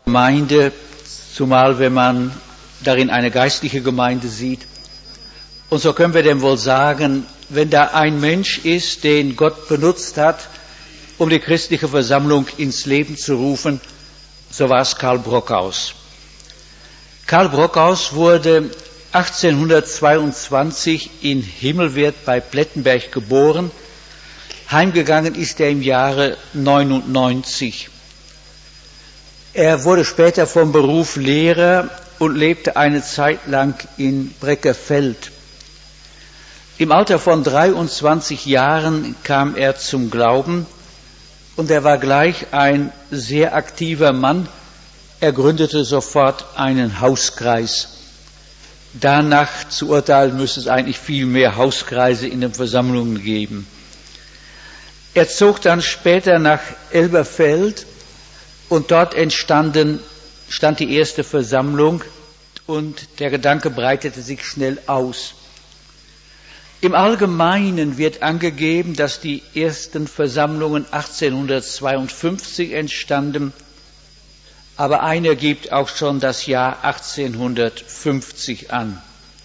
Gemeinde, zumal wenn man darin eine geistliche Gemeinde sieht. Und so können wir denn wohl sagen, wenn da ein Mensch ist, den Gott benutzt hat, um die christliche Versammlung ins Leben zu rufen, so war es Karl Brockhaus. Karl Brockhaus wurde 1822 in Himmelwert bei Plettenberg geboren. Heimgegangen ist er im Jahre 99. Er wurde später vom Beruf Lehrer und lebte eine Zeit lang in Breckerfeld. Im Alter von 23 Jahren kam er zum Glauben und er war gleich ein sehr aktiver Mann. Er gründete sofort einen Hauskreis. Danach zu urteilen müsste es eigentlich viel mehr Hauskreise in den Versammlungen geben. Er zog dann später nach Elberfeld und dort stand die erste Versammlung und der Gedanke breitete sich schnell aus. Im Allgemeinen wird angegeben, dass die ersten Versammlungen 1852 entstanden, aber einer gibt auch schon das Jahr 1850 an.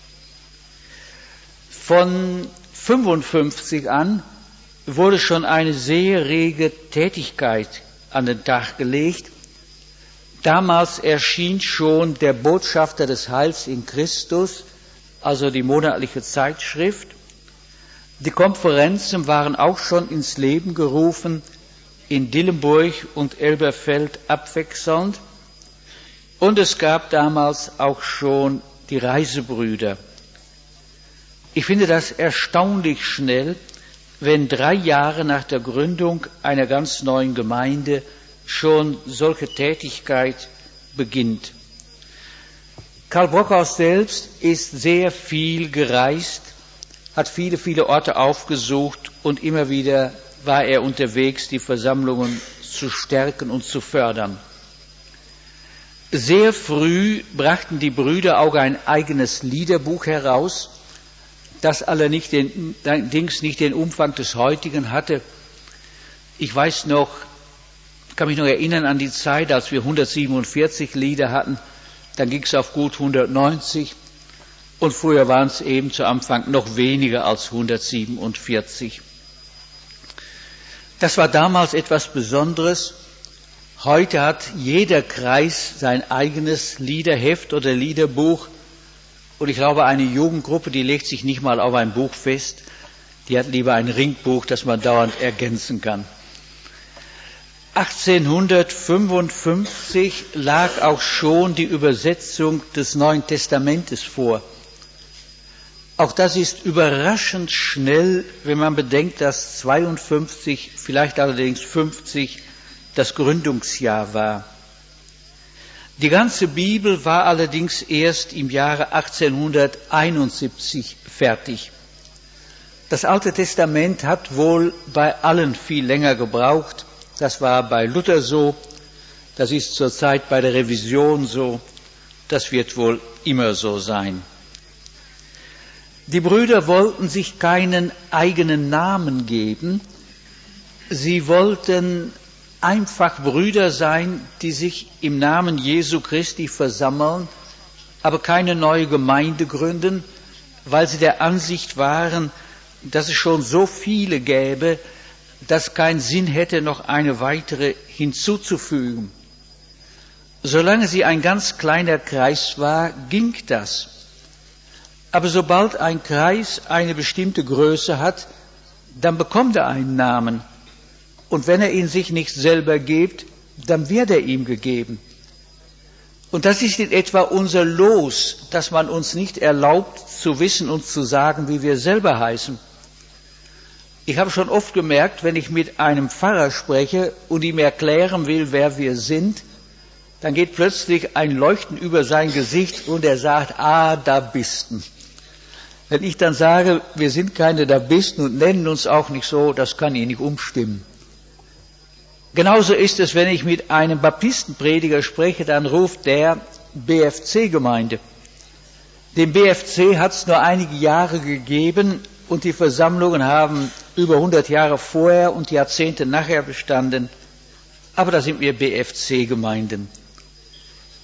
Von 55 an wurde schon eine sehr rege Tätigkeit an den Tag gelegt. Damals erschien schon der Botschafter des Heils in Christus, also die monatliche Zeitschrift. Die Konferenzen waren auch schon ins Leben gerufen, in Dillenburg und Elberfeld abwechselnd. Und es gab damals auch schon die Reisebrüder. Ich finde das erstaunlich schnell, wenn 3 Jahre nach der Gründung einer ganz neuen Gemeinde schon solche Tätigkeit beginnt. Karl Brockhaus selbst ist sehr viel gereist, hat viele, viele Orte aufgesucht und immer wieder war er unterwegs, die Versammlungen zu stärken und zu fördern. Sehr früh brachten die Brüder auch ein eigenes Liederbuch heraus, das allerdings nicht den Umfang des heutigen hatte. Ich kann mich noch erinnern an die Zeit, als wir 147 Lieder hatten, dann ging es auf gut 190 und früher waren es eben zu Anfang noch weniger als 147. Das war damals etwas Besonderes. Heute hat jeder Kreis sein eigenes Liederheft oder Liederbuch. Und ich glaube, eine Jugendgruppe, die legt sich nicht mal auf ein Buch fest, die hat lieber ein Ringbuch, das man dauernd ergänzen kann. 1855 lag auch schon die Übersetzung des Neuen Testamentes vor. Auch das ist überraschend schnell, wenn man bedenkt, dass 52, vielleicht allerdings 50 das Gründungsjahr war. Die ganze Bibel war allerdings erst im Jahre 1871 fertig. Das Alte Testament hat wohl bei allen viel länger gebraucht. Das war bei Luther so, das ist zurzeit bei der Revision so, das wird wohl immer so sein. Die Brüder wollten sich keinen eigenen Namen geben, sie wollten einfach Brüder sein, die sich im Namen Jesu Christi versammeln, aber keine neue Gemeinde gründen, weil sie der Ansicht waren, dass es schon so viele gäbe, dass keinen Sinn hätte, noch eine weitere hinzuzufügen. Solange sie ein ganz kleiner Kreis war, ging das. Aber sobald ein Kreis eine bestimmte Größe hat, dann bekommt er einen Namen. Und wenn er ihn sich nicht selber gibt, dann wird er ihm gegeben. Und das ist in etwa unser Los, dass man uns nicht erlaubt, zu wissen und zu sagen, wie wir selber heißen. Ich habe schon oft gemerkt, wenn ich mit einem Pfarrer spreche und ihm erklären will, wer wir sind, dann geht plötzlich ein Leuchten über sein Gesicht und er sagt, da bist du. Wenn ich dann sage, wir sind keine da bist und nennen uns auch nicht so, das kann ihn nicht umstimmen. Genauso ist es, wenn ich mit einem Baptistenprediger spreche, dann ruft der BFC-Gemeinde. Den BFC hat es nur einige Jahre gegeben und die Versammlungen haben über 100 Jahre vorher und Jahrzehnte nachher bestanden. Aber da sind wir BFC-Gemeinden.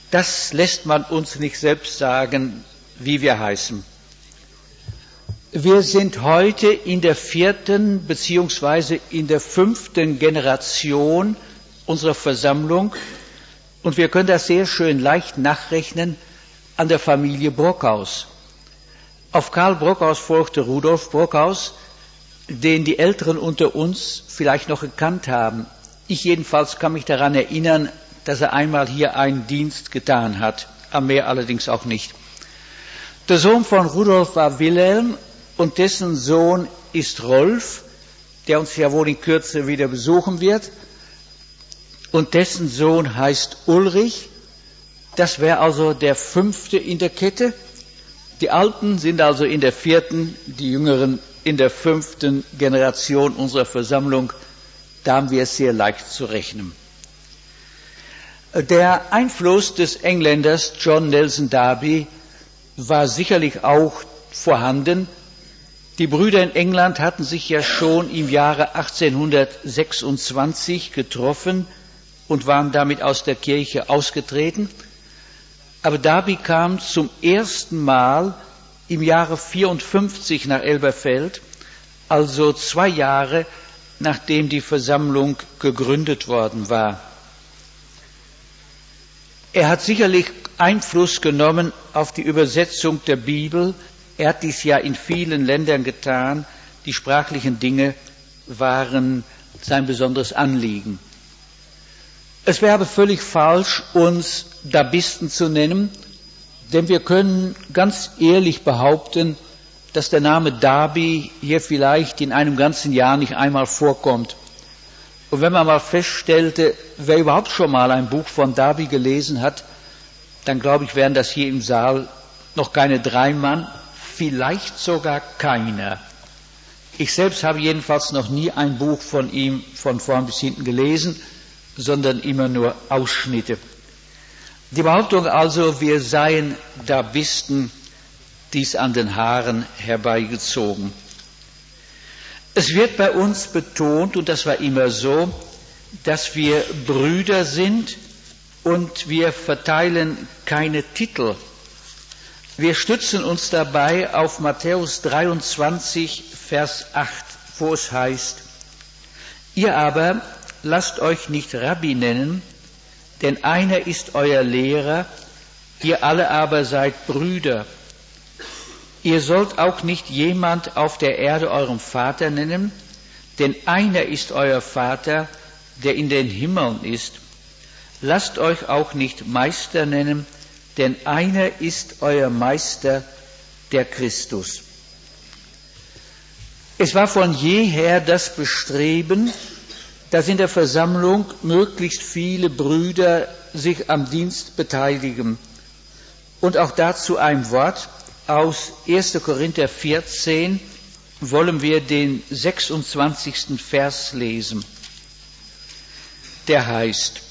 das lässt man uns nicht selbst sagen, wie wir heißen. Wir sind heute in der 4. beziehungsweise in der 5. Generation unserer Versammlung und wir können das sehr schön leicht nachrechnen an der Familie Brockhaus. Auf Karl Brockhaus folgte Rudolf Brockhaus, den die Älteren unter uns vielleicht noch gekannt haben. Ich jedenfalls kann mich daran erinnern, dass er einmal hier einen Dienst getan hat, am mehr allerdings auch nicht. Der Sohn von Rudolf war Wilhelm und dessen Sohn ist Rolf, der uns ja wohl in Kürze wieder besuchen wird. Und dessen Sohn heißt Ulrich. Das wäre also der 5. in der Kette. Die Alten sind also in der 4., die Jüngeren in der 5. Generation unserer Versammlung. Da haben wir es sehr leicht zu rechnen. Der Einfluss des Engländers John Nelson Darby war sicherlich auch vorhanden. Die Brüder in England hatten sich ja schon im Jahre 1826 getroffen und waren damit aus der Kirche ausgetreten. Aber Darby kam zum ersten Mal im Jahre 54 nach Elberfeld, also 2 Jahre nachdem die Versammlung gegründet worden war. Er hat sicherlich Einfluss genommen auf die Übersetzung der Bibel. Er hat dies ja in vielen Ländern getan. Die sprachlichen Dinge waren sein besonderes Anliegen. Es wäre aber völlig falsch, uns Darbisten zu nennen, denn wir können ganz ehrlich behaupten, dass der Name Darby hier vielleicht in einem ganzen Jahr nicht einmal vorkommt. Und wenn man mal feststellte, wer überhaupt schon mal ein Buch von Darby gelesen hat, dann glaube ich, wären das hier im Saal noch keine 3 Mann, vielleicht sogar keiner. Ich selbst habe jedenfalls noch nie ein Buch von ihm von vorn bis hinten gelesen, sondern immer nur Ausschnitte. Die Behauptung also, wir seien Darbisten, dies an den Haaren herbeigezogen. Es wird bei uns betont, und das war immer so, dass wir Brüder sind und wir verteilen keine Titel. Wir stützen uns dabei auf Matthäus 23, Vers 8, wo es heißt, ihr aber lasst euch nicht Rabbi nennen, denn einer ist euer Lehrer, ihr alle aber seid Brüder. Ihr sollt auch nicht jemand auf der Erde euren Vater nennen, denn einer ist euer Vater, der in den Himmeln ist. Lasst euch auch nicht Meister nennen, denn einer ist euer Meister, der Christus. Es war von jeher das Bestreben, dass in der Versammlung möglichst viele Brüder sich am Dienst beteiligen. Und auch dazu ein Wort. Aus 1. Korinther 14 wollen wir den 26. Vers lesen. Der heißt,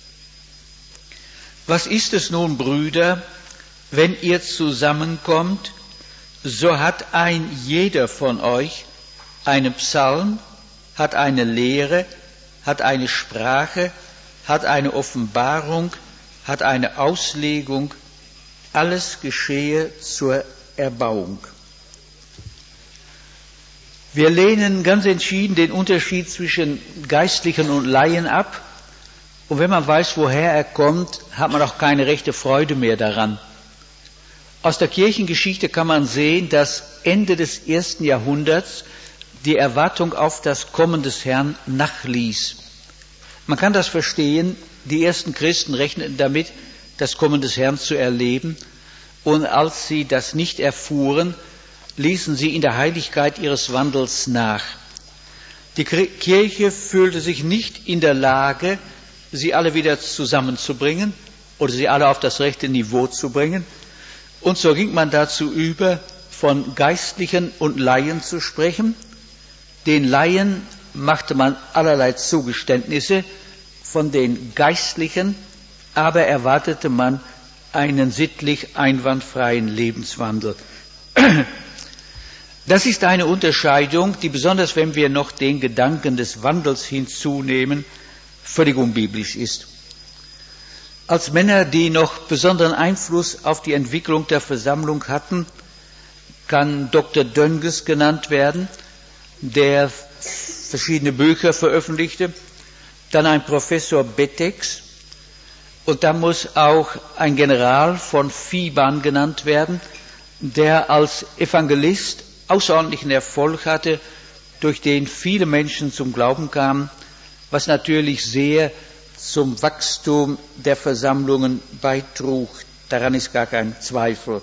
was ist es nun, Brüder, wenn ihr zusammenkommt, so hat ein jeder von euch einen Psalm, hat eine Lehre, hat eine Sprache, hat eine Offenbarung, hat eine Auslegung, alles geschehe zur Erbauung. Wir lehnen ganz entschieden den Unterschied zwischen Geistlichen und Laien ab. Und wenn man weiß, woher er kommt, hat man auch keine rechte Freude mehr daran. Aus der Kirchengeschichte kann man sehen, dass Ende des 1. Jahrhunderts die Erwartung auf das Kommen des Herrn nachließ. Man kann das verstehen, die ersten Christen rechneten damit, das Kommen des Herrn zu erleben. Und als sie das nicht erfuhren, ließen sie in der Heiligkeit ihres Wandels nach. Die Kirche fühlte sich nicht in der Lage, sie alle wieder zusammenzubringen oder sie alle auf das rechte Niveau zu bringen. Und so ging man dazu über, von Geistlichen und Laien zu sprechen. Den Laien machte man allerlei Zugeständnisse, von den Geistlichen aber erwartete man einen sittlich einwandfreien Lebenswandel. Das ist eine Unterscheidung, die besonders, wenn wir noch den Gedanken des Wandels hinzunehmen, völlig unbiblisch ist. Als Männer, die noch besonderen Einfluss auf die Entwicklung der Versammlung hatten, kann Dr. Dönges genannt werden, der verschiedene Bücher veröffentlichte, dann ein Professor Betex, und dann muss auch ein General von Viban genannt werden, der als Evangelist außerordentlichen Erfolg hatte, durch den viele Menschen zum Glauben kamen, was natürlich sehr zum Wachstum der Versammlungen beitrug. Daran ist gar kein Zweifel.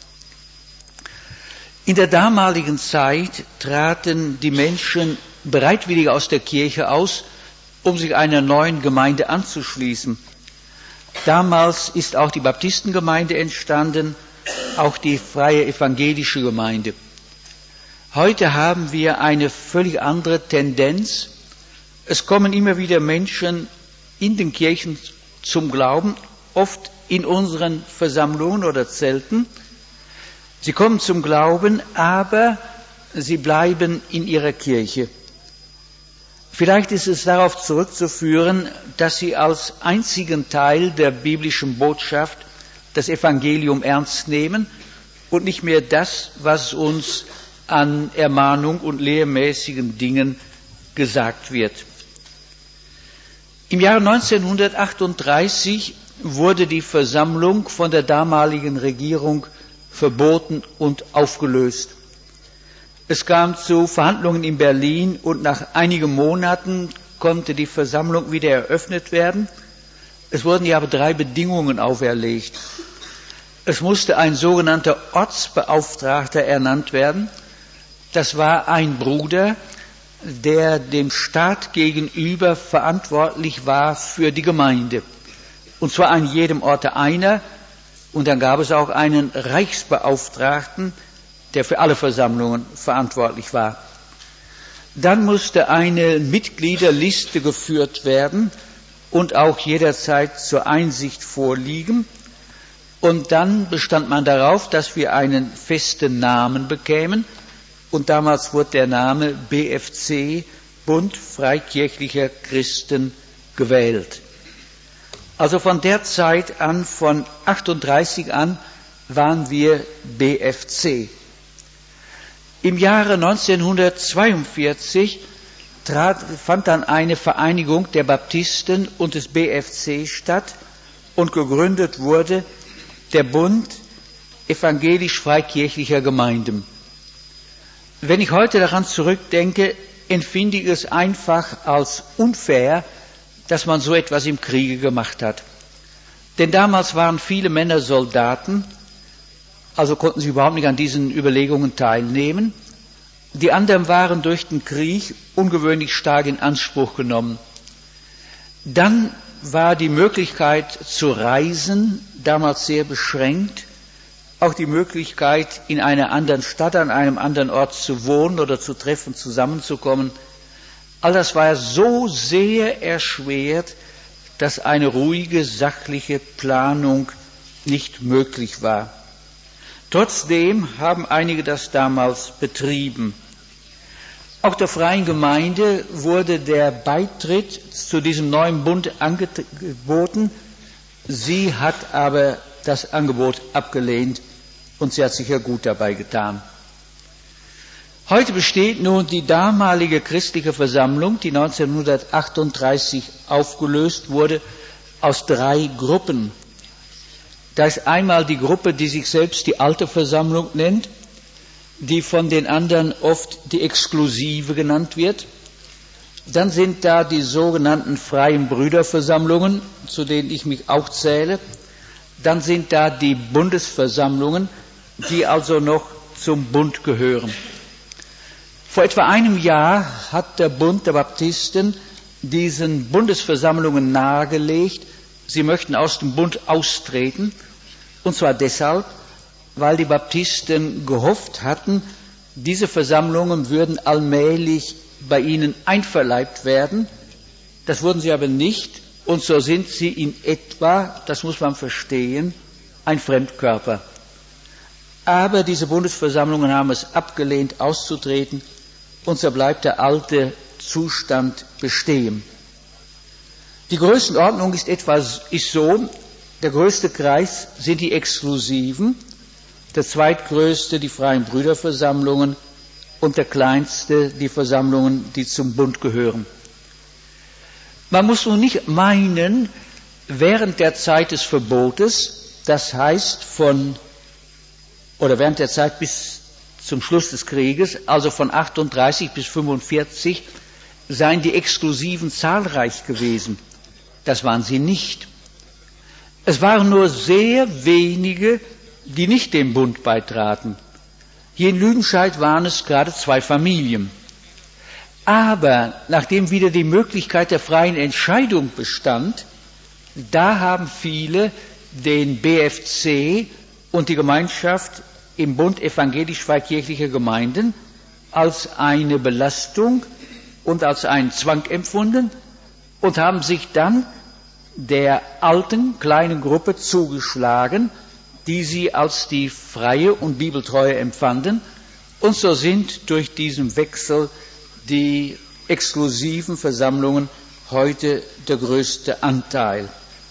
In der damaligen Zeit traten die Menschen bereitwillig aus der Kirche aus, um sich einer neuen Gemeinde anzuschließen. Damals ist auch die Baptistengemeinde entstanden, auch die freie evangelische Gemeinde. Heute haben wir eine völlig andere Tendenz. Es kommen immer wieder Menschen in den Kirchen zum Glauben, oft in unseren Versammlungen oder Zelten. Sie kommen zum Glauben, aber sie bleiben in ihrer Kirche. Vielleicht ist es darauf zurückzuführen, dass sie als einzigen Teil der biblischen Botschaft das Evangelium ernst nehmen und nicht mehr das, was uns an Ermahnung und lehrmäßigen Dingen gesagt wird. Im Jahre 1938 wurde die Versammlung von der damaligen Regierung verboten und aufgelöst. Es kam zu Verhandlungen in Berlin und nach einigen Monaten konnte die Versammlung wieder eröffnet werden. Es wurden ja aber 3 Bedingungen auferlegt. Es musste ein sogenannter Ortsbeauftragter ernannt werden. Das war ein Bruder, der dem Staat gegenüber verantwortlich war für die Gemeinde. Und zwar an jedem Orte einer. Und dann gab es auch einen Reichsbeauftragten, der für alle Versammlungen verantwortlich war. Dann musste eine Mitgliederliste geführt werden und auch jederzeit zur Einsicht vorliegen. Und dann bestand man darauf, dass wir einen festen Namen bekämen. Und damals wurde der Name BFC, Bund Freikirchlicher Christen, gewählt. Also von der Zeit an, von 38 an, waren wir BFC. Im Jahre 1942 fand dann eine Vereinigung der Baptisten und des BFC statt und gegründet wurde der Bund evangelisch-freikirchlicher Gemeinden. Wenn ich heute daran zurückdenke, empfinde ich es einfach als unfair, dass man so etwas im Kriege gemacht hat. Denn damals waren viele Männer Soldaten, also konnten sie überhaupt nicht an diesen Überlegungen teilnehmen. Die anderen waren durch den Krieg ungewöhnlich stark in Anspruch genommen. Dann war die Möglichkeit zu reisen damals sehr beschränkt. Auch die Möglichkeit, in einer anderen Stadt, an einem anderen Ort zu wohnen oder zu treffen, zusammenzukommen. All das war so sehr erschwert, dass eine ruhige, sachliche Planung nicht möglich war. Trotzdem haben einige das damals betrieben. Auch der Freien Gemeinde wurde der Beitritt zu diesem neuen Bund angeboten. Sie hat aber das Angebot abgelehnt und sie hat sicher gut dabei getan. Heute besteht nun die damalige christliche Versammlung, die 1938 aufgelöst wurde, aus 3 Gruppen. Da ist einmal die Gruppe, die sich selbst die alte Versammlung nennt, die von den anderen oft die Exklusive genannt wird. Dann sind da die sogenannten freien Brüderversammlungen, zu denen ich mich auch zähle. Dann sind da die Bundesversammlungen, die also noch zum Bund gehören. Vor etwa einem Jahr hat der Bund der Baptisten diesen Bundesversammlungen nahegelegt, sie möchten aus dem Bund austreten, und zwar deshalb, weil die Baptisten gehofft hatten, diese Versammlungen würden allmählich bei ihnen einverleibt werden. Das wurden sie aber nicht, und so sind sie in etwa, das muss man verstehen, ein Fremdkörper. Aber diese Bundesversammlungen haben es abgelehnt, auszutreten, und so bleibt der alte Zustand bestehen. Die Größenordnung ist so, Der größte Kreis sind die Exklusiven, der zweitgrößte die Freien Brüderversammlungen und der kleinste die Versammlungen, die zum Bund gehören. Man muss nun nicht meinen, während der Zeit des Verbotes, das heißt während der Zeit bis zum Schluss des Krieges, also von 38 bis 45, seien die Exklusiven zahlreich gewesen. Das waren sie nicht. Es waren nur sehr wenige, die nicht dem Bund beitraten. Hier in Lüdenscheid waren es gerade 2 Familien. Aber nachdem wieder die Möglichkeit der freien Entscheidung bestand, da haben viele den BFC und die Gemeinschaft im Bund evangelisch-freikirchlicher Gemeinden als eine Belastung und als einen Zwang empfunden und haben sich dann der alten kleinen Gruppe zugeschlagen, die sie als die freie und bibeltreue empfanden, und so sind durch diesen Wechsel die exklusiven Versammlungen heute der größte Anteil.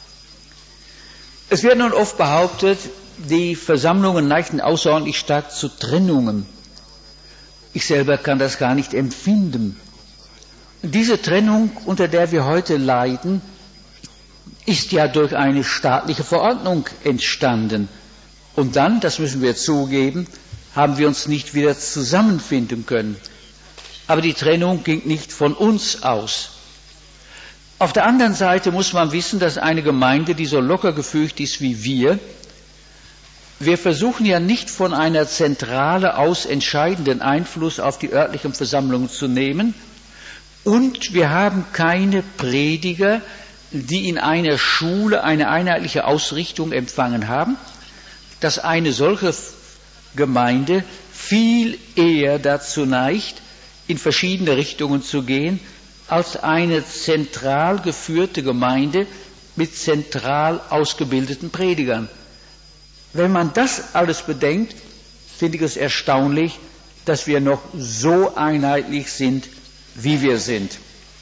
Es wird nun oft behauptet, die Versammlungen neigten außerordentlich stark zu Trennungen. Ich selber kann das gar nicht empfinden. Diese Trennung, unter der wir heute leiden, ist ja durch eine staatliche Verordnung entstanden. Und dann, das müssen wir zugeben, haben wir uns nicht wieder zusammenfinden können. Aber die Trennung ging nicht von uns aus. Auf der anderen Seite muss man wissen, dass eine Gemeinde, die so locker gefügt ist wie wir versuchen ja nicht von einer Zentrale aus entscheidenden Einfluss auf die örtlichen Versammlungen zu nehmen, und wir haben keine Prediger, die in einer Schule eine einheitliche Ausrichtung empfangen haben, dass eine solche Gemeinde viel eher dazu neigt, in verschiedene Richtungen zu gehen, als eine zentral geführte Gemeinde mit zentral ausgebildeten Predigern. Wenn man das alles bedenkt, finde ich es erstaunlich, dass wir noch so einheitlich sind, wie wir sind.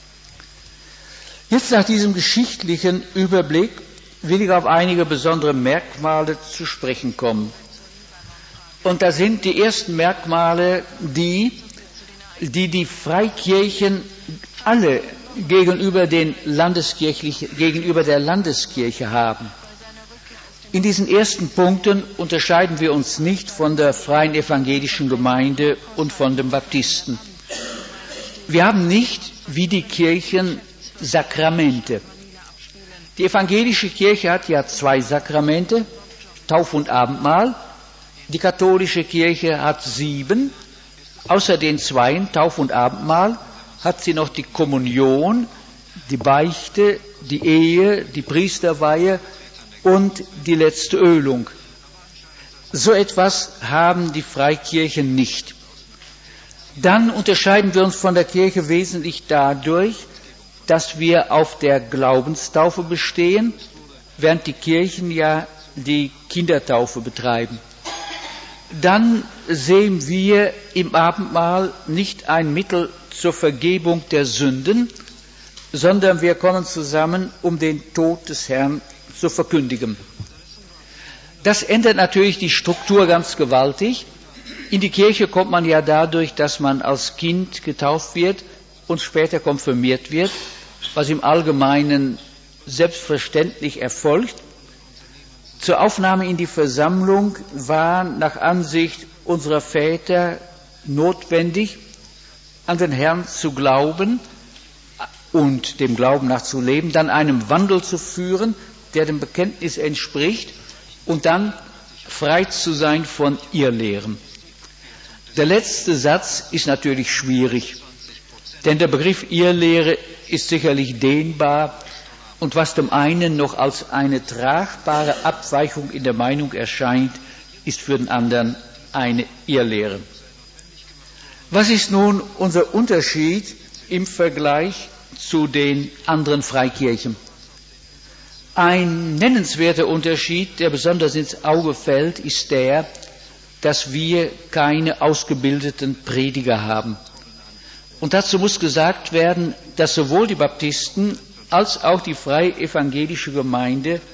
Jetzt nach diesem geschichtlichen Überblick will ich auf einige besondere Merkmale zu sprechen kommen. Und da sind die ersten Merkmale die Freikirchen alle gegenüber der Landeskirche haben. In diesen ersten Punkten unterscheiden wir uns nicht von der Freien Evangelischen Gemeinde und von den Baptisten. Wir haben nicht, wie die Kirchen, Sakramente. Die evangelische Kirche hat ja 2 Sakramente, Taufe und Abendmahl. Die katholische Kirche hat 7. Außer den 2, Taufe und Abendmahl, hat sie noch die Kommunion, die Beichte, die Ehe, die Priesterweihe und die letzte Ölung. So etwas haben die Freikirchen nicht. Dann unterscheiden wir uns von der Kirche wesentlich dadurch, dass wir auf der Glaubenstaufe bestehen, während die Kirchen ja die Kindertaufe betreiben. Dann sehen wir im Abendmahl nicht ein Mittel zur Vergebung der Sünden, sondern wir kommen zusammen, um den Tod des Herrn zu verkündigen. Das ändert natürlich die Struktur ganz gewaltig. In die Kirche kommt man ja dadurch, dass man als Kind getauft wird und später konfirmiert wird, was im Allgemeinen selbstverständlich erfolgt. Zur Aufnahme in die Versammlung war nach Ansicht unserer Väter notwendig, an den Herrn zu glauben und dem Glauben nach zu leben, dann einen Wandel zu führen, der dem Bekenntnis entspricht, und dann frei zu sein von Irrlehren. Der letzte Satz ist natürlich schwierig, denn der Begriff Irrlehre ist sicherlich dehnbar, und was dem einen noch als eine tragbare Abweichung in der Meinung erscheint, ist für den anderen eine Irrlehre. Was ist nun unser Unterschied im Vergleich zu den anderen Freikirchen? Ein nennenswerter Unterschied, der besonders ins Auge fällt, ist der, dass wir keine ausgebildeten Prediger haben. Und dazu muss gesagt werden, dass sowohl die Baptisten als auch die Freie Evangelische Gemeinde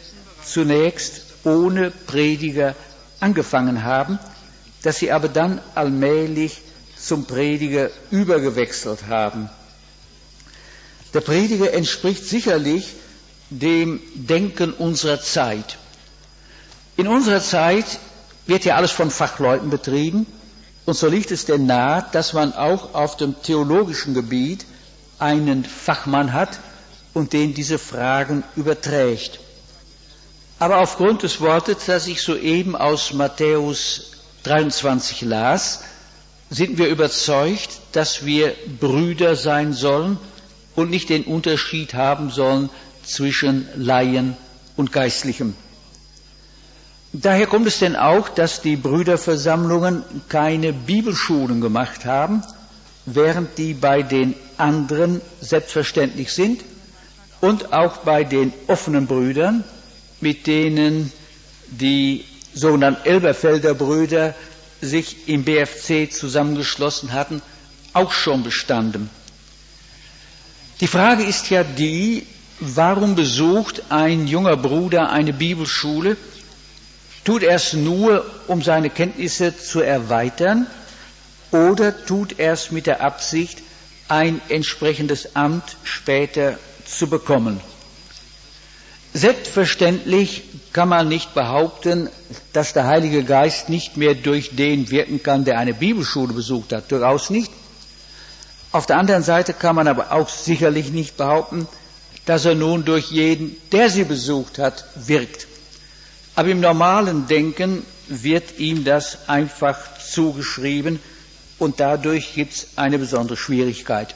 zunächst ohne Prediger angefangen haben, dass sie aber dann allmählich zum Prediger übergewechselt haben. Der Prediger entspricht sicherlich dem Denken unserer Zeit. In unserer Zeit wird ja alles von Fachleuten betrieben, und so liegt es denn nahe, dass man auch auf dem theologischen Gebiet einen Fachmann hat und den diese Fragen überträgt. Aber aufgrund des Wortes, das ich soeben aus Matthäus 23 las, sind wir überzeugt, dass wir Brüder sein sollen und nicht den Unterschied haben sollen zwischen Laien und Geistlichem. Daher kommt es denn auch, dass die Brüderversammlungen keine Bibelschulen gemacht haben, während die bei den anderen selbstverständlich sind und auch bei den offenen Brüdern, mit denen die sogenannten Elberfelder Brüder sich im BFC zusammengeschlossen hatten, auch schon bestanden. Die Frage ist ja die, warum besucht ein junger Bruder eine Bibelschule? Tut er es nur, um seine Kenntnisse zu erweitern, oder tut er es mit der Absicht, ein entsprechendes Amt später zu bekommen? Selbstverständlich kann man nicht behaupten, dass der Heilige Geist nicht mehr durch den wirken kann, der eine Bibelschule besucht hat. Durchaus nicht. Auf der anderen Seite kann man aber auch sicherlich nicht behaupten, dass er nun durch jeden, der sie besucht hat, wirkt. Aber im normalen Denken wird ihm das einfach zugeschrieben und dadurch gibt es eine besondere Schwierigkeit.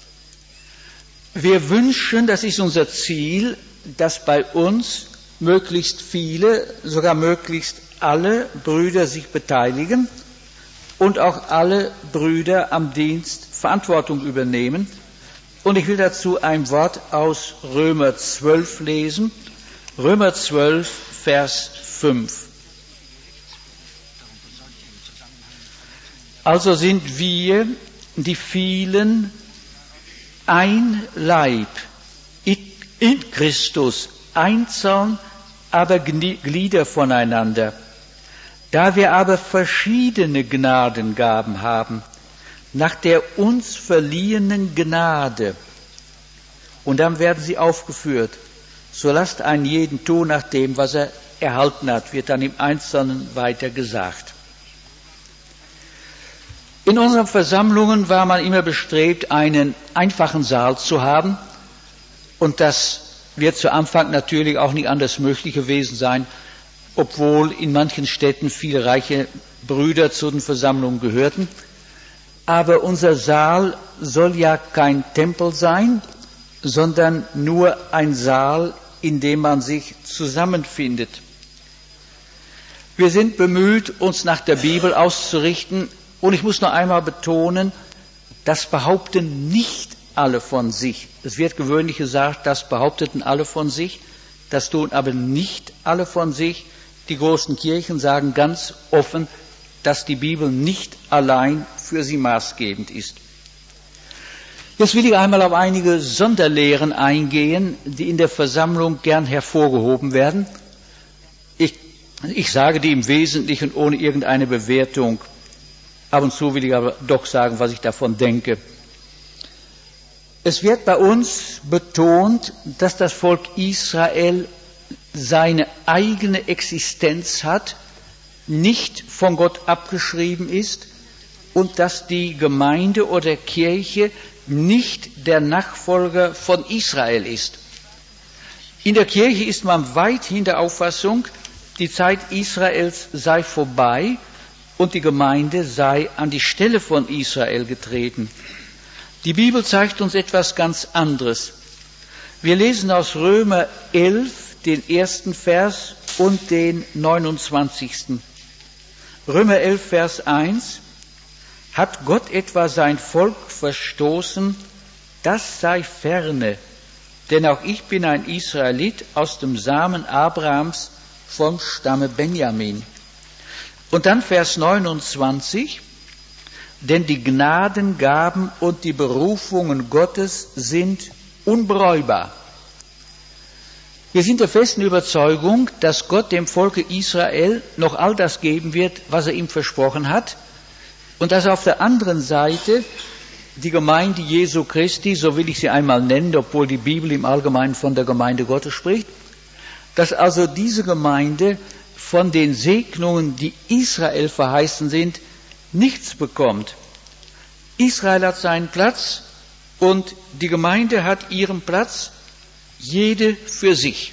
Wir wünschen, das ist unser Ziel, dass bei uns möglichst viele, sogar möglichst alle Brüder sich beteiligen und auch alle Brüder am Dienst Verantwortung übernehmen. Und ich will dazu ein Wort aus Römer 12 lesen. Römer 12, Vers 5. Also sind wir, die vielen, ein Leib in Christus, einzeln, aber Glieder voneinander. Da wir aber verschiedene Gnadengaben haben, nach der uns verliehenen Gnade, und dann werden sie aufgeführt, so lasst einen jeden tun nach dem, was er erhalten hat, wird dann im Einzelnen weiter gesagt. In unseren Versammlungen war man immer bestrebt, einen einfachen Saal zu haben, und das wird zu Anfang natürlich auch nicht anders möglich gewesen sein, obwohl in manchen Städten viele reiche Brüder zu den Versammlungen gehörten. Aber unser Saal soll ja kein Tempel sein, sondern nur ein Saal, in dem man sich zusammenfindet. Wir sind bemüht, uns nach der Bibel auszurichten, und ich muss noch einmal betonen, das behaupten nicht alle von sich. Es wird gewöhnlich gesagt, das behaupteten alle von sich, das tun aber nicht alle von sich. Die großen Kirchen sagen ganz offen, dass die Bibel nicht allein für sie maßgebend ist. Jetzt will ich einmal auf einige Sonderlehren eingehen, die in der Versammlung gern hervorgehoben werden. Ich sage die im Wesentlichen ohne irgendeine Bewertung. Ab und zu will ich aber doch sagen, was ich davon denke. Es wird bei uns betont, dass das Volk Israel seine eigene Existenz hat, nicht von Gott abgeschrieben ist und dass die Gemeinde oder Kirche nicht der Nachfolger von Israel ist. In der Kirche ist man weithin der Auffassung, die Zeit Israels sei vorbei und die Gemeinde sei an die Stelle von Israel getreten. Die Bibel zeigt uns etwas ganz anderes. Wir lesen aus Römer 11 den ersten Vers und den 29. Römer 11, Vers 1. Hat Gott etwa sein Volk verstoßen? Das sei ferne, denn auch ich bin ein Israelit aus dem Samen Abrahams vom Stamme Benjamin. Und dann Vers 29. Denn die Gnadengaben und die Berufungen Gottes sind unbereubar. Wir sind der festen Überzeugung, dass Gott dem Volke Israel noch all das geben wird, was er ihm versprochen hat, und dass auf der anderen Seite die Gemeinde Jesu Christi, so will ich sie einmal nennen, obwohl die Bibel im Allgemeinen von der Gemeinde Gottes spricht, dass also diese Gemeinde von den Segnungen, die Israel verheißen sind, nichts bekommt. Israel hat seinen Platz und die Gemeinde hat ihren Platz, jede für sich.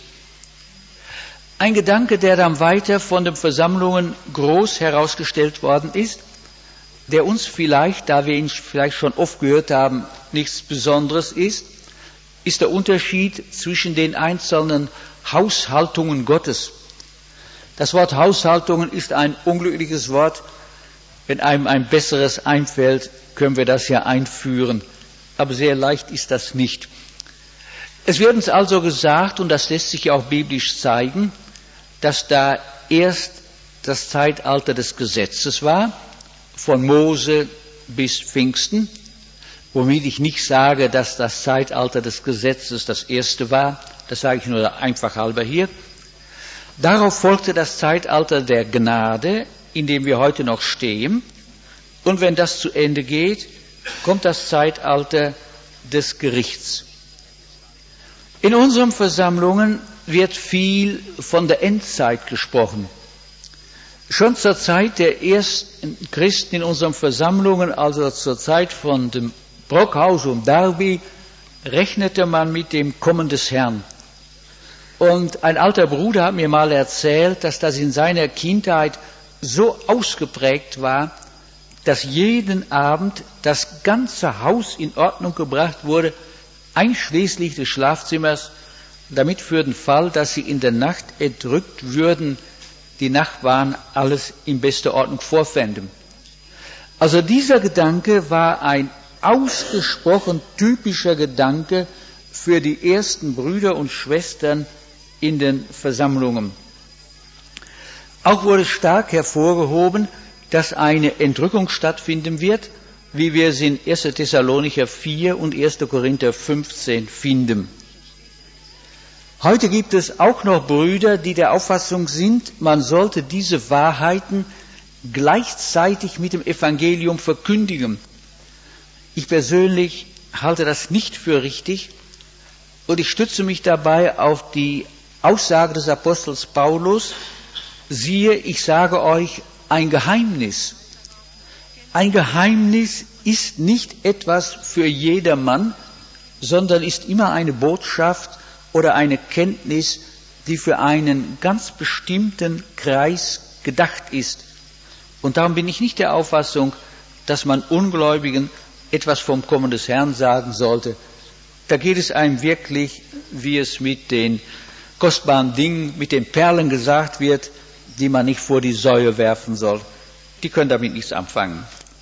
Ein Gedanke, der dann weiter von den Versammlungen groß herausgestellt worden ist, der uns vielleicht, da wir ihn vielleicht schon oft gehört haben, nichts Besonderes ist der Unterschied zwischen den einzelnen Haushaltungen Gottes. Das Wort Haushaltungen ist ein unglückliches Wort. Wenn einem ein besseres einfällt, können wir das ja einführen. Aber sehr leicht ist das nicht. Es wird uns also gesagt, und das lässt sich ja auch biblisch zeigen, dass da erst das Zeitalter des Gesetzes war, von Mose bis Pfingsten, womit ich nicht sage, dass das Zeitalter des Gesetzes das erste war, das sage ich nur einfach halber hier. Darauf folgte das Zeitalter der Gnade, in dem wir heute noch stehen, und wenn das zu Ende geht, kommt das Zeitalter des Gerichts. In unseren Versammlungen wird viel von der Endzeit gesprochen. Schon zur Zeit der ersten Christen in unseren Versammlungen, also zur Zeit von dem Brockhaus und Darby, rechnete man mit dem Kommen des Herrn. Und ein alter Bruder hat mir mal erzählt, dass das in seiner Kindheit so ausgeprägt war, dass jeden Abend das ganze Haus in Ordnung gebracht wurde, einschließlich des Schlafzimmers, damit für den Fall, dass sie in der Nacht erdrückt würden, die Nachbarn alles in bester Ordnung vorfänden. Also dieser Gedanke war ein ausgesprochen typischer Gedanke für die ersten Brüder und Schwestern in den Versammlungen. Auch wurde stark hervorgehoben, dass eine Entrückung stattfinden wird, wie wir es in 1. Thessalonicher 4 und 1. Korinther 15 finden. Heute gibt es auch noch Brüder, die der Auffassung sind, man sollte diese Wahrheiten gleichzeitig mit dem Evangelium verkündigen. Ich persönlich halte das nicht für richtig und ich stütze mich dabei auf die Aussage des Apostels Paulus, siehe, ich sage euch ein Geheimnis. Ein Geheimnis ist nicht etwas für jedermann, sondern ist immer eine Botschaft oder eine Kenntnis, die für einen ganz bestimmten Kreis gedacht ist. Und darum bin ich nicht der Auffassung, dass man Ungläubigen etwas vom Kommen des Herrn sagen sollte. Da geht es einem wirklich, wie es mit den kostbaren Dingen, mit den Perlen gesagt wird, die man nicht vor die Säue werfen soll. Die können damit nichts anfangen.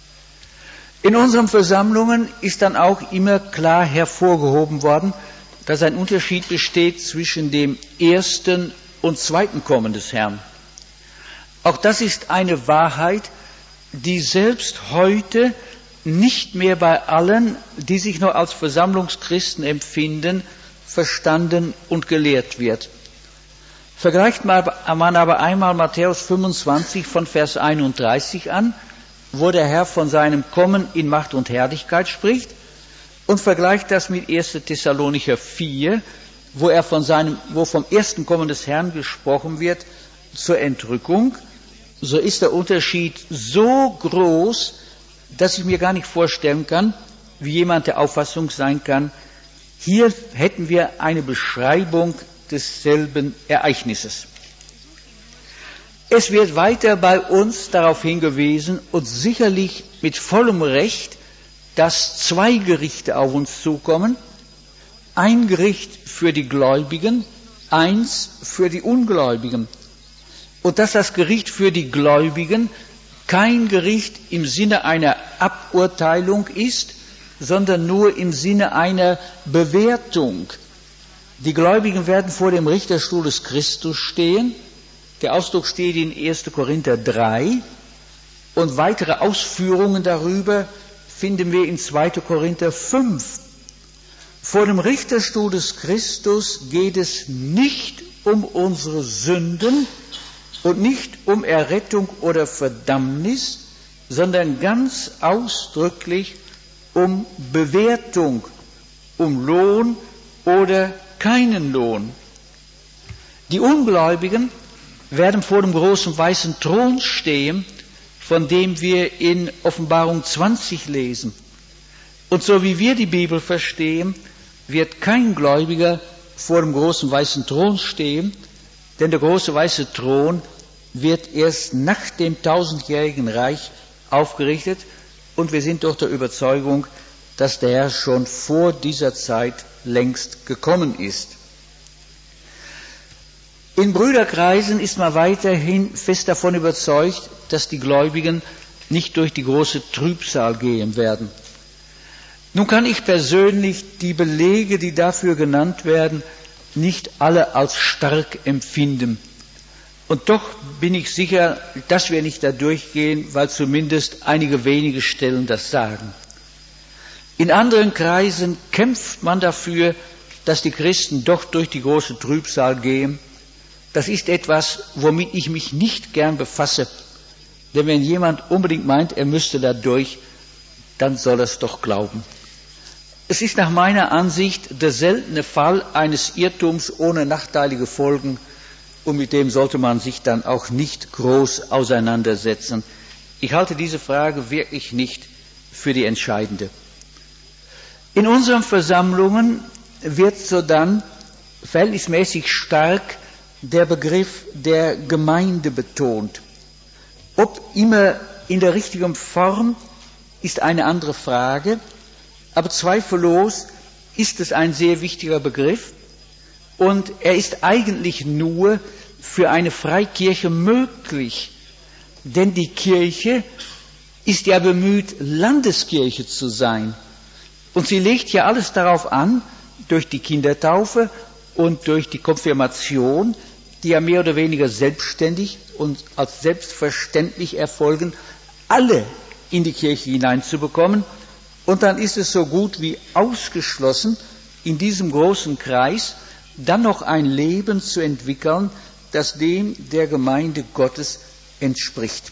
In unseren Versammlungen ist dann auch immer klar hervorgehoben worden, dass ein Unterschied besteht zwischen dem ersten und zweiten Kommen des Herrn. Auch das ist eine Wahrheit, die selbst heute nicht mehr bei allen, die sich noch als Versammlungschristen empfinden, verstanden und gelehrt wird. Vergleicht man aber einmal Matthäus 25 von Vers 31 an, wo der Herr von seinem Kommen in Macht und Herrlichkeit spricht, und vergleicht das mit 1. Thessalonicher 4, wo vom ersten Kommen des Herrn gesprochen wird zur Entrückung, so ist der Unterschied so groß, dass ich mir gar nicht vorstellen kann, wie jemand der Auffassung sein kann, hier hätten wir eine Beschreibung desselben Ereignisses. Es wird weiter bei uns darauf hingewiesen und sicherlich mit vollem Recht, dass zwei Gerichte auf uns zukommen. Ein Gericht für die Gläubigen, eins für die Ungläubigen. Und dass das Gericht für die Gläubigen kein Gericht im Sinne einer Aburteilung ist, sondern nur im Sinne einer Bewertung. Die Gläubigen werden vor dem Richterstuhl des Christus stehen. Der Ausdruck steht in 1. Korinther 3 und weitere Ausführungen darüber finden wir in 2. Korinther 5. Vor dem Richterstuhl des Christus geht es nicht um unsere Sünden und nicht um Errettung oder Verdammnis, sondern ganz ausdrücklich um Bewertung, um Lohn oder keinen Lohn. Die Ungläubigen werden vor dem großen weißen Thron stehen, von dem wir in Offenbarung 20 lesen. Und so wie wir die Bibel verstehen, wird kein Gläubiger vor dem großen weißen Thron stehen, denn der große weiße Thron wird erst nach dem 1000-jährigen Reich aufgerichtet und wir sind doch der Überzeugung, dass der Herr schon vor dieser Zeit längst gekommen ist. In Brüderkreisen ist man weiterhin fest davon überzeugt, dass die Gläubigen nicht durch die große Trübsal gehen werden. Nun kann ich persönlich die Belege, die dafür genannt werden, nicht alle als stark empfinden. Und doch bin ich sicher, dass wir nicht da durchgehen, weil zumindest einige wenige Stellen das sagen. In anderen Kreisen kämpft man dafür, dass die Christen doch durch die große Trübsal gehen. Das ist etwas, womit ich mich nicht gern befasse. Denn wenn jemand unbedingt meint, er müsste da durch, dann soll er es doch glauben. Es ist nach meiner Ansicht der seltene Fall eines Irrtums ohne nachteilige Folgen und mit dem sollte man sich dann auch nicht groß auseinandersetzen. Ich halte diese Frage wirklich nicht für die entscheidende. In unseren Versammlungen wird sodann verhältnismäßig stark der Begriff der Gemeinde betont. Ob immer in der richtigen Form, ist eine andere Frage, aber zweifellos ist es ein sehr wichtiger Begriff und er ist eigentlich nur für eine Freikirche möglich, denn die Kirche ist ja bemüht, Landeskirche zu sein und sie legt ja alles darauf an, durch die Kindertaufe und durch die Konfirmation, die ja mehr oder weniger selbstständig und als selbstverständlich erfolgen, alle in die Kirche hineinzubekommen. Und dann ist es so gut wie ausgeschlossen, in diesem großen Kreis dann noch ein Leben zu entwickeln, das dem der Gemeinde Gottes entspricht.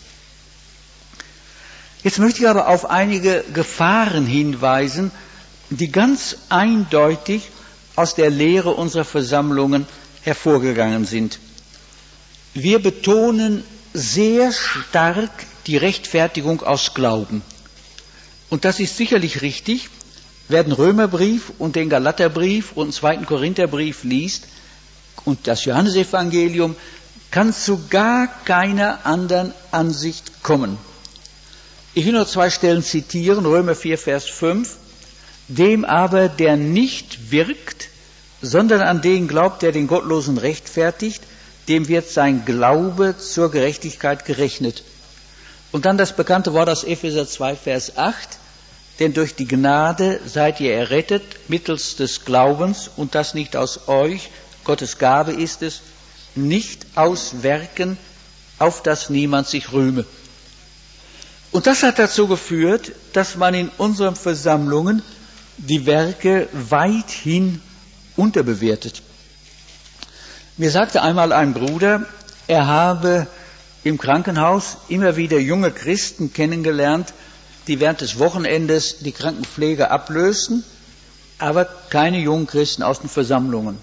Jetzt möchte ich aber auf einige Gefahren hinweisen, die ganz eindeutig aus der Lehre unserer Versammlungen hervorgegangen sind. Wir betonen sehr stark die Rechtfertigung aus Glauben. Und das ist sicherlich richtig. Wer den Römerbrief und den Galaterbrief und den 2. Korintherbrief liest und das Johannesevangelium, kann zu gar keiner anderen Ansicht kommen. Ich will nur 2 Stellen zitieren, Römer 4, Vers 5. Dem aber, der nicht wirkt, sondern an den glaubt, der den Gottlosen rechtfertigt, dem wird sein Glaube zur Gerechtigkeit gerechnet. Und dann das bekannte Wort aus Epheser 2, Vers 8. Denn durch die Gnade seid ihr errettet, mittels des Glaubens, und das nicht aus euch, Gottes Gabe ist es, nicht aus Werken, auf dass niemand sich rühme. Und das hat dazu geführt, dass man in unseren Versammlungen die Werke weithin unterbewertet. Mir sagte einmal ein Bruder, er habe im Krankenhaus immer wieder junge Christen kennengelernt, die während des Wochenendes die Krankenpflege ablösten, aber keine jungen Christen aus den Versammlungen.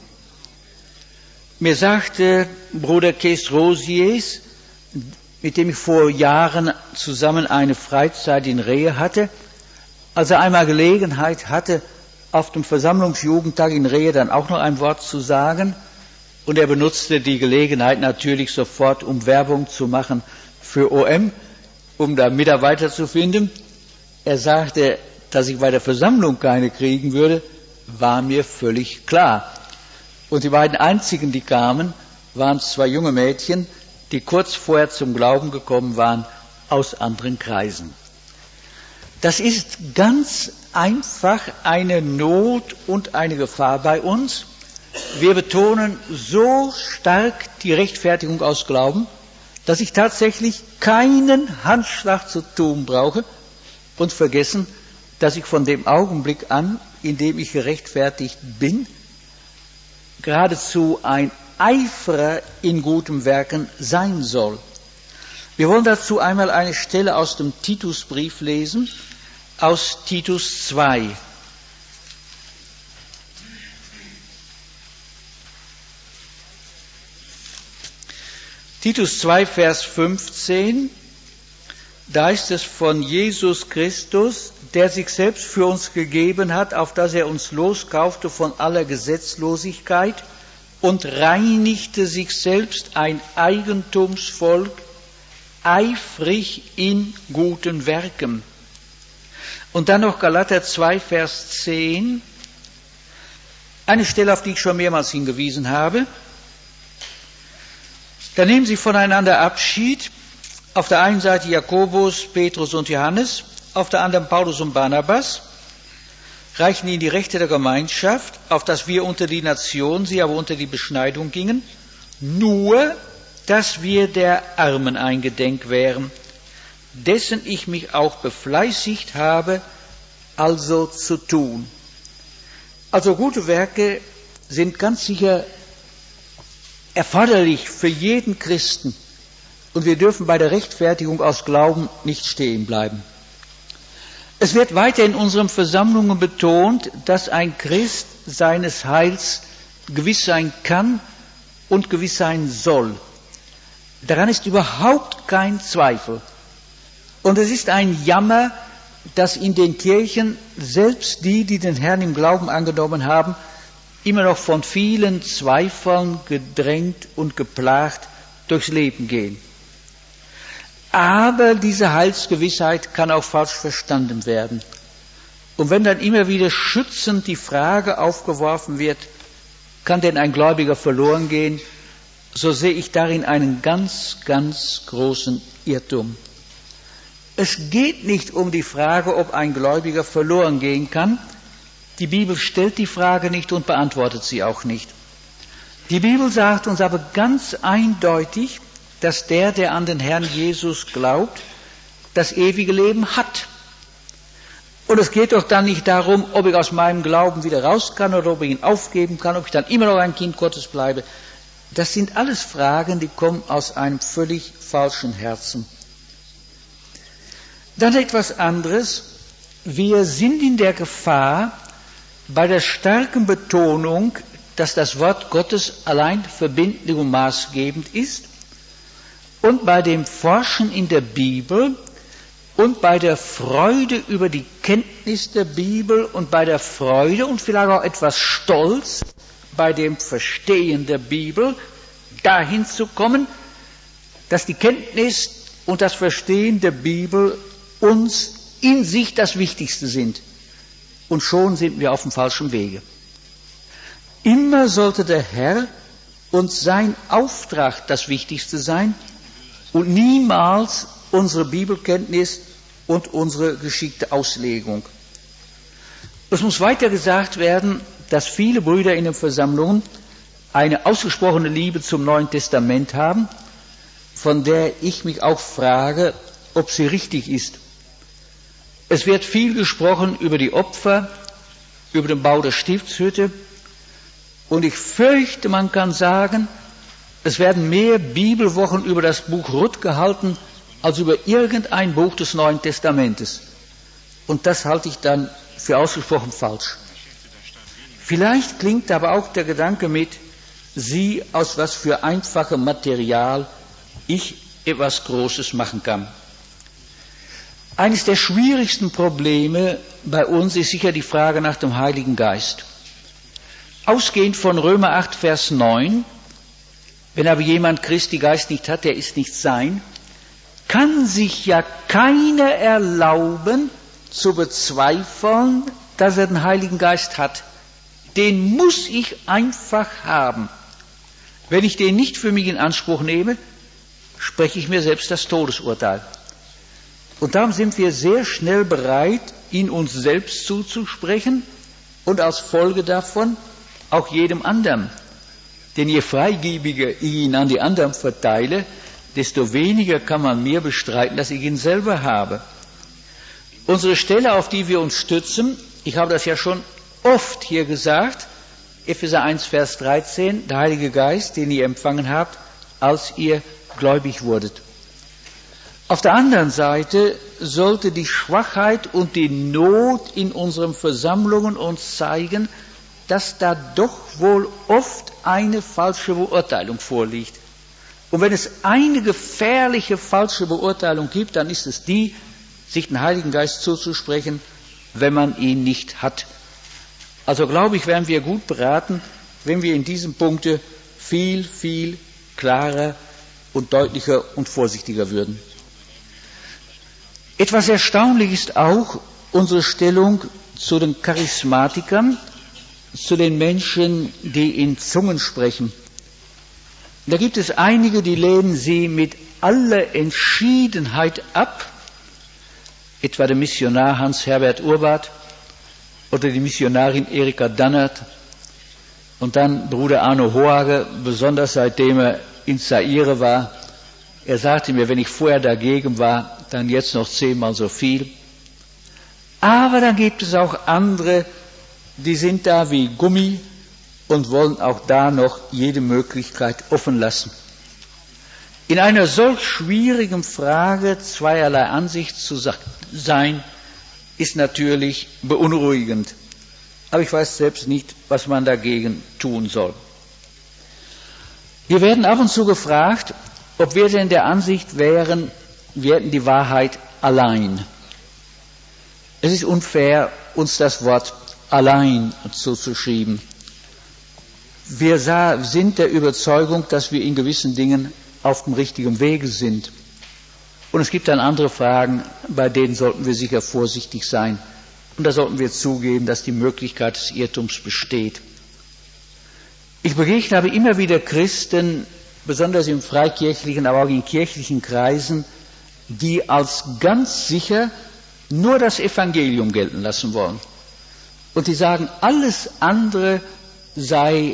Mir sagte Bruder Kees Rosiers, mit dem ich vor Jahren zusammen eine Freizeit in Rehe hatte, als er einmal Gelegenheit hatte, auf dem Versammlungsjugendtag in Rehe dann auch noch ein Wort zu sagen, und er benutzte die Gelegenheit natürlich sofort, um Werbung zu machen für OM, um da Mitarbeiter zu finden. Er sagte, dass ich bei der Versammlung keine kriegen würde, war mir völlig klar. Und die beiden einzigen, die kamen, waren 2 junge Mädchen, die kurz vorher zum Glauben gekommen waren aus anderen Kreisen. Das ist ganz einfach eine Not und eine Gefahr bei uns. Wir betonen so stark die Rechtfertigung aus Glauben, dass ich tatsächlich keinen Handschlag zu tun brauche und vergessen, dass ich von dem Augenblick an indem ich gerechtfertigt bin, geradezu ein Eiferer in guten Werken sein soll. Wir wollen dazu einmal eine Stelle aus dem Titusbrief lesen, aus Titus 2. Titus 2, Vers 15, da ist es von Jesus Christus, der sich selbst für uns gegeben hat, auf dass er uns loskaufte von aller Gesetzlosigkeit und reinigte sich selbst ein Eigentumsvolk, eifrig in guten Werken. Und dann noch Galater 2, Vers 10, eine Stelle, auf die ich schon mehrmals hingewiesen habe. Da nehmen sie voneinander Abschied. Auf der einen Seite Jakobus, Petrus und Johannes, auf der anderen Paulus und Barnabas, reichen ihnen die Rechte der Gemeinschaft, auf dass wir unter die Nation, sie aber unter die Beschneidung gingen, nur, dass wir der Armen eingedenk wären, dessen ich mich auch befleißigt habe, also zu tun. Also gute Werke sind ganz sicher erforderlich für jeden Christen. Und wir dürfen bei der Rechtfertigung aus Glauben nicht stehen bleiben. Es wird weiter in unseren Versammlungen betont, dass ein Christ seines Heils gewiss sein kann und gewiss sein soll. Daran ist überhaupt kein Zweifel. Und es ist ein Jammer, dass in den Kirchen selbst die den Herrn im Glauben angenommen haben, immer noch von vielen Zweifeln gedrängt und geplagt durchs Leben gehen. Aber diese Heilsgewissheit kann auch falsch verstanden werden. Und wenn dann immer wieder schützend die Frage aufgeworfen wird, kann denn ein Gläubiger verloren gehen, so sehe ich darin einen ganz, ganz großen Irrtum. Es geht nicht um die Frage, ob ein Gläubiger verloren gehen kann. Die Bibel stellt die Frage nicht und beantwortet sie auch nicht. Die Bibel sagt uns aber ganz eindeutig, dass der an den Herrn Jesus glaubt, das ewige Leben hat. Und es geht doch dann nicht darum, ob ich aus meinem Glauben wieder raus kann oder ob ich ihn aufgeben kann, ob ich dann immer noch ein Kind Gottes bleibe. Das sind alles Fragen, die kommen aus einem völlig falschen Herzen. Dann etwas anderes. Wir sind in der Gefahr, bei der starken Betonung, dass das Wort Gottes allein verbindlich und maßgebend ist, und bei dem Forschen in der Bibel und bei der Freude über die Kenntnis der Bibel und bei der Freude und vielleicht auch etwas Stolz bei dem Verstehen der Bibel dahin zu kommen, dass die Kenntnis und das Verstehen der Bibel uns in sich das Wichtigste sind. Und schon sind wir auf dem falschen Wege. Immer sollte der Herr und sein Auftrag das Wichtigste sein und niemals unsere Bibelkenntnis und unsere geschickte Auslegung. Es muss weiter gesagt werden, dass viele Brüder in den Versammlungen eine ausgesprochene Liebe zum Neuen Testament haben, von der ich mich auch frage, ob sie richtig ist. Es wird viel gesprochen über die Opfer, über den Bau der Stiftshütte, und ich fürchte, man kann sagen, es werden mehr Bibelwochen über das Buch Ruth gehalten, als über irgendein Buch des Neuen Testamentes. Und das halte ich dann für ausgesprochen falsch. Vielleicht klingt aber auch der Gedanke mit, sieh, aus was für einfachem Material ich etwas Großes machen kann. Eines der schwierigsten Probleme bei uns ist sicher die Frage nach dem Heiligen Geist. Ausgehend von Römer 8, Vers 9, wenn aber jemand Christi Geist nicht hat, der ist nicht sein, kann sich ja keiner erlauben zu bezweifeln, dass er den Heiligen Geist hat. Den muss ich einfach haben. Wenn ich den nicht für mich in Anspruch nehme, spreche ich mir selbst das Todesurteil. Und darum sind wir sehr schnell bereit, ihn uns selbst zuzusprechen und als Folge davon auch jedem anderen. Denn je freigebiger ich ihn an die anderen verteile, desto weniger kann man mir bestreiten, dass ich ihn selber habe. Unsere Stelle, auf die wir uns stützen, ich habe das ja schon oft hier gesagt, Epheser 1, Vers 13, der Heilige Geist, den ihr empfangen habt, als ihr gläubig wurdet. Auf der anderen Seite sollte die Schwachheit und die Not in unseren Versammlungen uns zeigen, dass da doch wohl oft eine falsche Beurteilung vorliegt. Und wenn es eine gefährliche falsche Beurteilung gibt, dann ist es die, sich den Heiligen Geist zuzusprechen, wenn man ihn nicht hat. Also glaube ich, wären wir gut beraten, wenn wir in diesem Punkte viel, viel klarer und deutlicher und vorsichtiger würden. Etwas erstaunlich ist auch unsere Stellung zu den Charismatikern, zu den Menschen, die in Zungen sprechen. Da gibt es einige, die lehnen sie mit aller Entschiedenheit ab, etwa der Missionar Hans-Herbert Urbat oder die Missionarin Erika Dannert und dann Bruder Arno Hoage, besonders seitdem er in Zaire war. Er sagte mir, wenn ich vorher dagegen war, dann jetzt noch 10-mal so viel. Aber dann gibt es auch andere, die sind da wie Gummi und wollen auch da noch jede Möglichkeit offen lassen. In einer solch schwierigen Frage zweierlei Ansicht zu sein, ist natürlich beunruhigend. Aber ich weiß selbst nicht, was man dagegen tun soll. Wir werden ab und zu gefragt, ob wir denn der Ansicht wären, wir hätten die Wahrheit allein. Es ist unfair, uns das Wort allein zuzuschieben. Wir sind der Überzeugung, dass wir in gewissen Dingen auf dem richtigen Wege sind. Und es gibt dann andere Fragen, bei denen sollten wir sicher vorsichtig sein. Und da sollten wir zugeben, dass die Möglichkeit des Irrtums besteht. Ich begegne aber immer wieder Christen, besonders in freikirchlichen, aber auch in kirchlichen Kreisen, die als ganz sicher nur das Evangelium gelten lassen wollen. Und die sagen, alles andere sei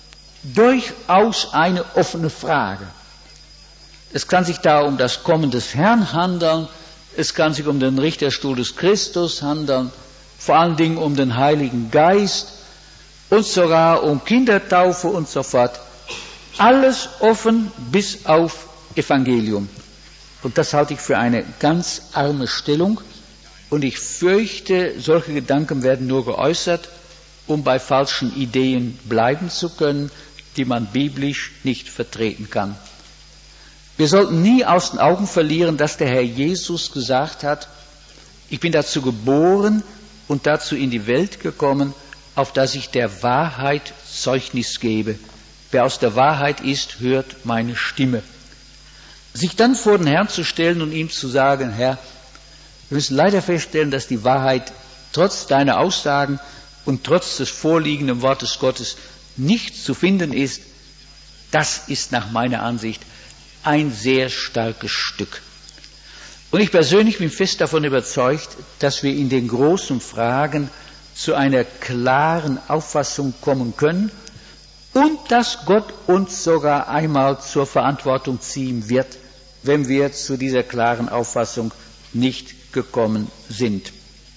durchaus eine offene Frage. Es kann sich da um das Kommen des Herrn handeln, es kann sich um den Richterstuhl des Christus handeln, vor allen Dingen um den Heiligen Geist und sogar um Kindertaufe und so fort. Alles offen bis auf Evangelium. Und das halte ich für eine ganz arme Stellung. Und ich fürchte, solche Gedanken werden nur geäußert, um bei falschen Ideen bleiben zu können, die man biblisch nicht vertreten kann. Wir sollten nie aus den Augen verlieren, dass der Herr Jesus gesagt hat, ich bin dazu geboren und dazu in die Welt gekommen, auf dass ich der Wahrheit Zeugnis gebe. Wer aus der Wahrheit ist, hört meine Stimme. Sich dann vor den Herrn zu stellen und ihm zu sagen, Herr, wir müssen leider feststellen, dass die Wahrheit trotz deiner Aussagen und trotz des vorliegenden Wortes Gottes nicht zu finden ist, das ist nach meiner Ansicht ein sehr starkes Stück. Und ich persönlich bin fest davon überzeugt, dass wir in den großen Fragen zu einer klaren Auffassung kommen können und dass Gott uns sogar einmal zur Verantwortung ziehen wird, wenn wir zu dieser klaren Auffassung nicht gekommen sind.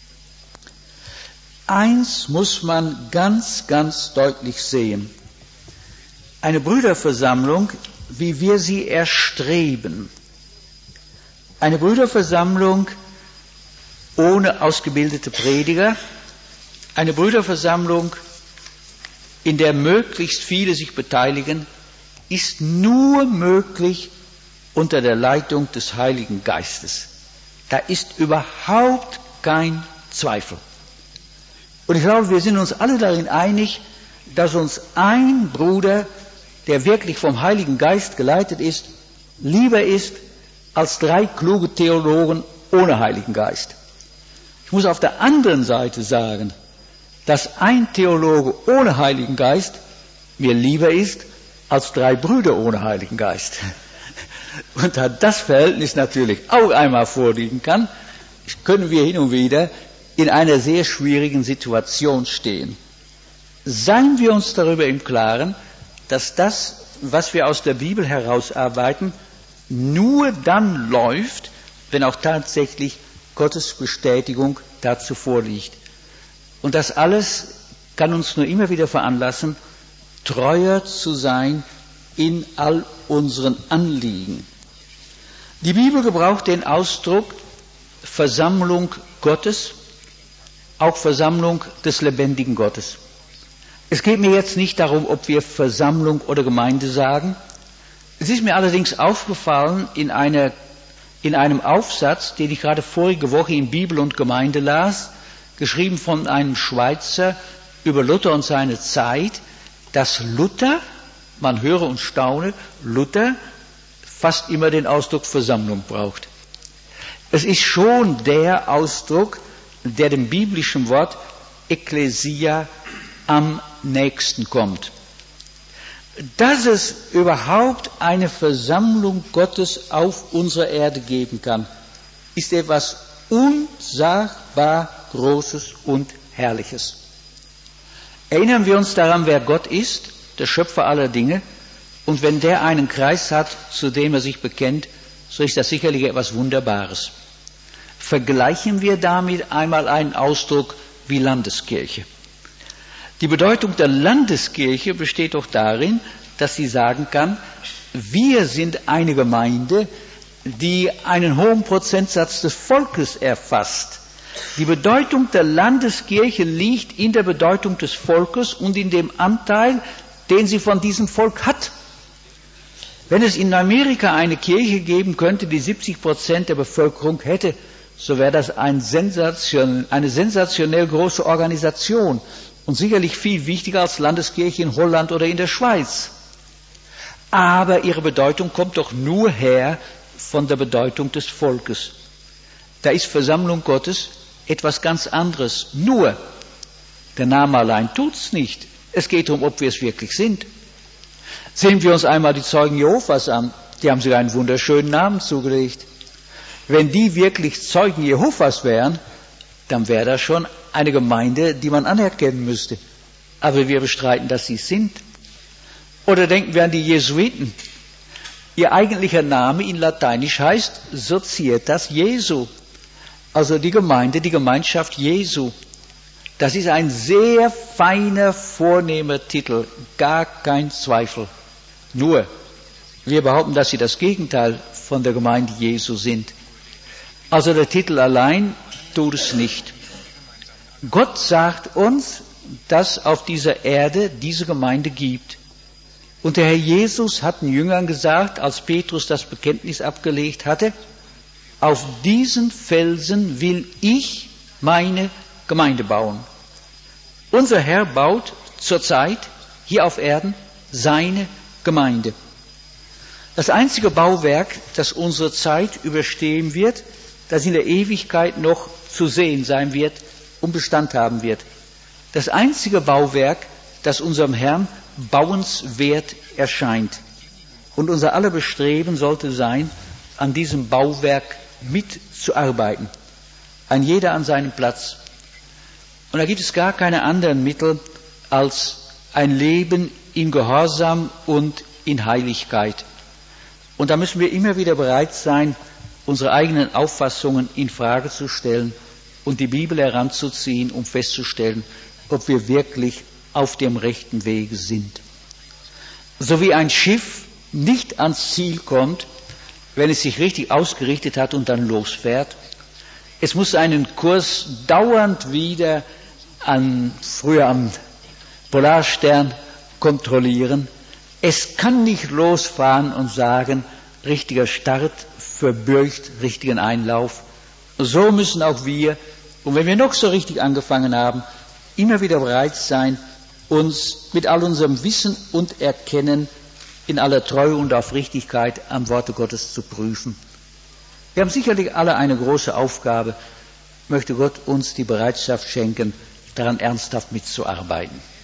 Eins muss man ganz, ganz deutlich sehen. Eine Brüderversammlung, wie wir sie erstreben, eine Brüderversammlung ohne ausgebildete Prediger, eine Brüderversammlung, in der möglichst viele sich beteiligen, ist nur möglich unter der Leitung des Heiligen Geistes. Da ist überhaupt kein Zweifel. Und ich glaube, wir sind uns alle darin einig, dass uns ein Bruder, der wirklich vom Heiligen Geist geleitet ist, lieber ist als 3 kluge Theologen ohne Heiligen Geist. Ich muss auf der anderen Seite sagen, dass ein Theologe ohne Heiligen Geist mir lieber ist als 3 Brüder ohne Heiligen Geist. Und da das Verhältnis natürlich auch einmal vorliegen kann, können wir hin und wieder in einer sehr schwierigen Situation stehen. Seien wir uns darüber im Klaren, dass das, was wir aus der Bibel herausarbeiten, nur dann läuft, wenn auch tatsächlich Gottes Bestätigung dazu vorliegt. Und das alles kann uns nur immer wieder veranlassen, treuer zu sein in all unseren Anliegen. Die Bibel gebraucht den Ausdruck Versammlung Gottes, auch Versammlung des lebendigen Gottes. Es geht mir jetzt nicht darum, ob wir Versammlung oder Gemeinde sagen. Es ist mir allerdings aufgefallen in einem Aufsatz, den ich gerade vorige Woche in Bibel und Gemeinde las, geschrieben von einem Schweizer über Luther und seine Zeit, dass Luther, man höre und staune, Luther fast immer den Ausdruck Versammlung braucht. Es ist schon der Ausdruck, der dem biblischen Wort Ekklesia am nächsten kommt. Dass es überhaupt eine Versammlung Gottes auf unserer Erde geben kann, ist etwas unsagbar Großes und Herrliches. Erinnern wir uns daran, wer Gott ist, der Schöpfer aller Dinge, und wenn der einen Kreis hat, zu dem er sich bekennt, so ist das sicherlich etwas Wunderbares. Vergleichen wir damit einmal einen Ausdruck wie Landeskirche. Die Bedeutung der Landeskirche besteht doch darin, dass sie sagen kann, wir sind eine Gemeinde, die einen hohen Prozentsatz des Volkes erfasst. Die Bedeutung der Landeskirche liegt in der Bedeutung des Volkes und in dem Anteil, den sie von diesem Volk hat. Wenn es in Amerika eine Kirche geben könnte, die 70% der Bevölkerung hätte, so wäre das eine sensationell große Organisation und sicherlich viel wichtiger als Landeskirche in Holland oder in der Schweiz. Aber ihre Bedeutung kommt doch nur her von der Bedeutung des Volkes. Da ist Versammlung Gottes etwas ganz anderes. Nur, der Name allein tut's nicht. Es geht darum, ob wir es wirklich sind. Sehen wir uns einmal die Zeugen Jehovas an. Die haben sich einen wunderschönen Namen zugelegt. Wenn die wirklich Zeugen Jehovas wären, dann wäre das schon eine Gemeinde, die man anerkennen müsste. Aber wir bestreiten, dass sie es sind. Oder denken wir an die Jesuiten. Ihr eigentlicher Name in Lateinisch heißt Societas Jesu. Also die Gemeinde, die Gemeinschaft Jesu. Das ist ein sehr feiner, vornehmer Titel. Gar kein Zweifel. Nur, wir behaupten, dass sie das Gegenteil von der Gemeinde Jesu sind. Also der Titel allein tut es nicht. Gott sagt uns, dass auf dieser Erde diese Gemeinde gibt. Und der Herr Jesus hat den Jüngern gesagt, als Petrus das Bekenntnis abgelegt hatte, auf diesen Felsen will ich meine Gemeinde bauen. Unser Herr baut zurzeit hier auf Erden seine Gemeinde. Das einzige Bauwerk, das unsere Zeit überstehen wird, das in der Ewigkeit noch zu sehen sein wird und Bestand haben wird. Das einzige Bauwerk, das unserem Herrn bauenswert erscheint. Und unser aller Bestreben sollte sein, an diesem Bauwerk mitzuarbeiten. Ein jeder an seinem Platz. Und da gibt es gar keine anderen Mittel als ein Leben in Gehorsam und in Heiligkeit. Und da müssen wir immer wieder bereit sein, unsere eigenen Auffassungen in Frage zu stellen und die Bibel heranzuziehen, um festzustellen, ob wir wirklich auf dem rechten Wege sind. So wie ein Schiff nicht ans Ziel kommt, wenn es sich richtig ausgerichtet hat und dann losfährt. Es muss seinen Kurs dauernd wieder früher am Polarstern kontrollieren. Es kann nicht losfahren und sagen, richtiger Start verbürgt richtigen Einlauf. So müssen auch wir, und wenn wir noch so richtig angefangen haben, immer wieder bereit sein, uns mit all unserem Wissen und Erkennen in aller Treue und Aufrichtigkeit am Worte Gottes zu prüfen. Wir haben sicherlich alle eine große Aufgabe. Möchte Gott uns die Bereitschaft schenken, daran ernsthaft mitzuarbeiten.